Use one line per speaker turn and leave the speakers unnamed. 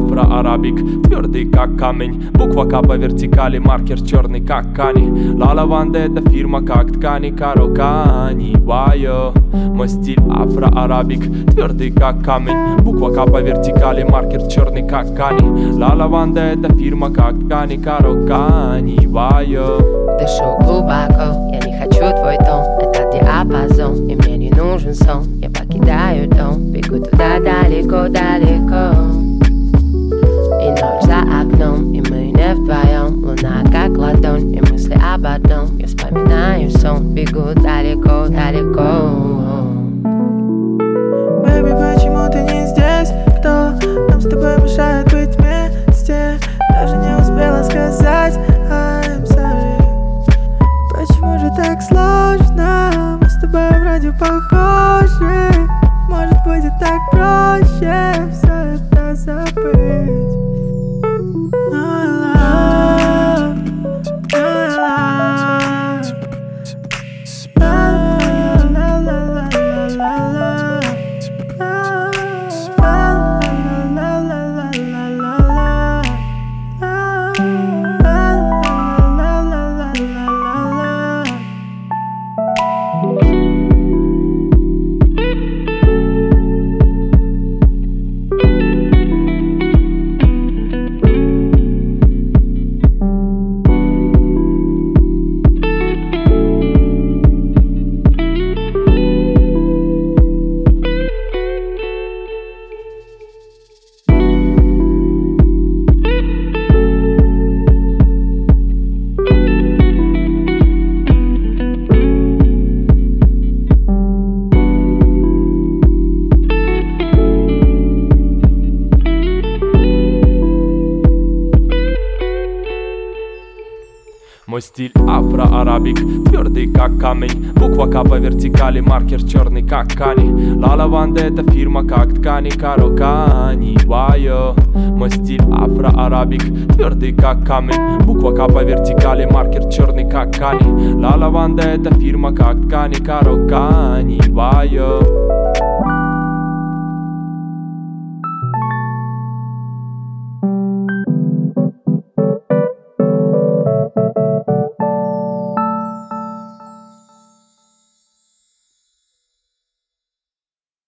афро-арабик, твердый как камень, буква К по вертикали, маркер черный как Кани. Ла Лаванда — это фирма как ткани, Каро Кани Вайо. Мой стиль афро-арабик, твердый как камень, буква К по вертикали, маркер черный как Кани. Ла Лаванда — это фирма как ткани, Каро Кани Вайо.
Дышу глубоко, я не хочу твой тон, это диапазон, и мне не нужен сон. Я покидаю дом, бегу туда далеко-далеко. И ночь за окном, и мы не вдвоем. Луна как ладонь, и мысли об одном. Я вспоминаю сон, бегу далеко-далеко.
Baby, почему ты не здесь? Кто нам с тобой мешает быть вместе? Даже не успела сказать I'm sorry. Почему же так сложно? Мы с тобой вроде похожи. Может, будет так проще все это забыть.
Мой стиль афро-арабик, твердый как камень, буква К по вертикали, маркер черный как Кани. Ла Лаванда — это фирма как ткани, Каро Кани Вайо. Мой стиль афро-арабик, твердый как камень, буква К по вертикали, маркер черный как Кани. Ла Лаванда — это фирма как ткани, Каро Кани Вайо.